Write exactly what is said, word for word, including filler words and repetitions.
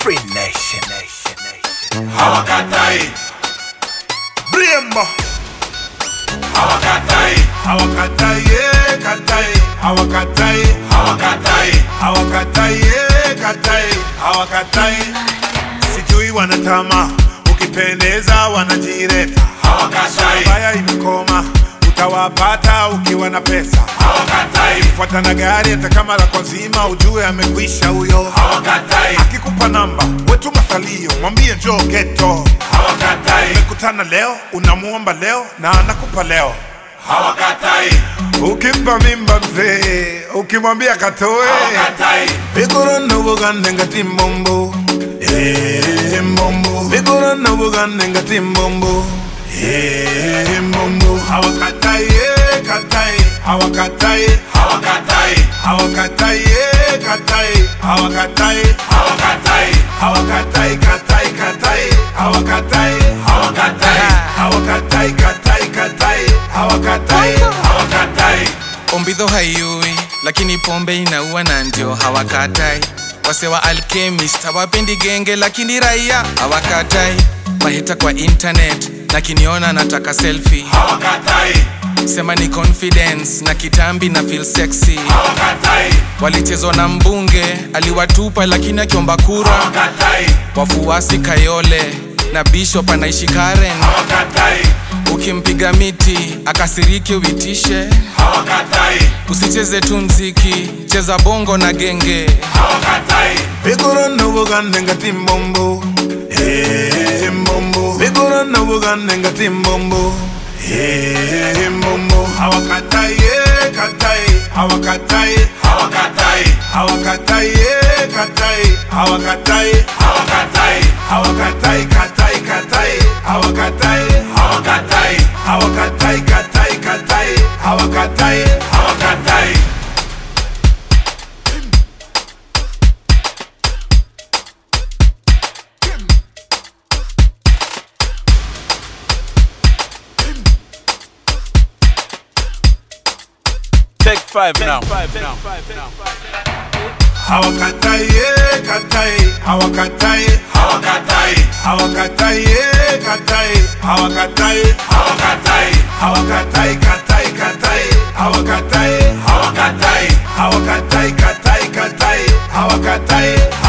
Free Nation, Nation, Nation. Hawakatai Brembo Hawakatai Hawakatai, yeah, katai Hawakatai Hawakatai Hawakatai, yeah, katai Hawakatai Sijui wanatama ukipendeza wanajireta Hawakatai Baya imekoma utawapata ukiwa na pesa Hawakatai Fuata na gari hata kama la kwa zima ujue amekwisha huyo Hawakatai Akikupa namba wetu masalio mwambie njoo ghetto Hawakatai Umekutana leo unamuomba leo na anakupa leo Hawakatai Ukimpa mimba mzee ukimwambia katoe Hawakatai Vigorona bugande ngati mbombo eh mbombo Vigorona bugande ngati mbombo eh mbombo Hawakatai eh katai Hawakatai Hawakatai Hawakatai eh katai Hawakatai Hawakatai Hawakatai katai katai Hawakatai Hawakatai Hawakatai katai katai Hawakatai Hawakatai Ombidho hayui, lakini pombe inaua na ndio hawakatai. Wase wa alchemist hawapendi genge lakini raia hawakatai. Mahita kwa internet na kiniona nataka selfie. Hawakatai Sema ni confidence na kitambi na feel sexy. Hawakatai Walichezwa na mbunge aliwatupa lakini akiomba kura. Hawakatai Wafuasi Kayole na Bishop anaishi Karen. Hawakatai Ukimpiga miti akasiriki uitishe. Hawakatai Usicheze tu mziki, cheza bongo na genge. Hawakatai Vigorona bugande ngati mbombo eh mbombo Vigorona bugande ngati mbombo eh mbombo Hawakatai eh katai Hawakatai Hawakatai Hawakatai eh katai Hawakatai Hawakatai Hawakatai katai katai Hawakatai Hawakatai Hawakatai katai katai Hawakatai Hawakatai Take five now. Hawakatai eh katai Hawakatai Hawakatai Hawakatai eh katai Hawakatai Hawakatai Hawakatai katai katai Hawakatai Hawakatai Hawakatai katai katai Hawakatai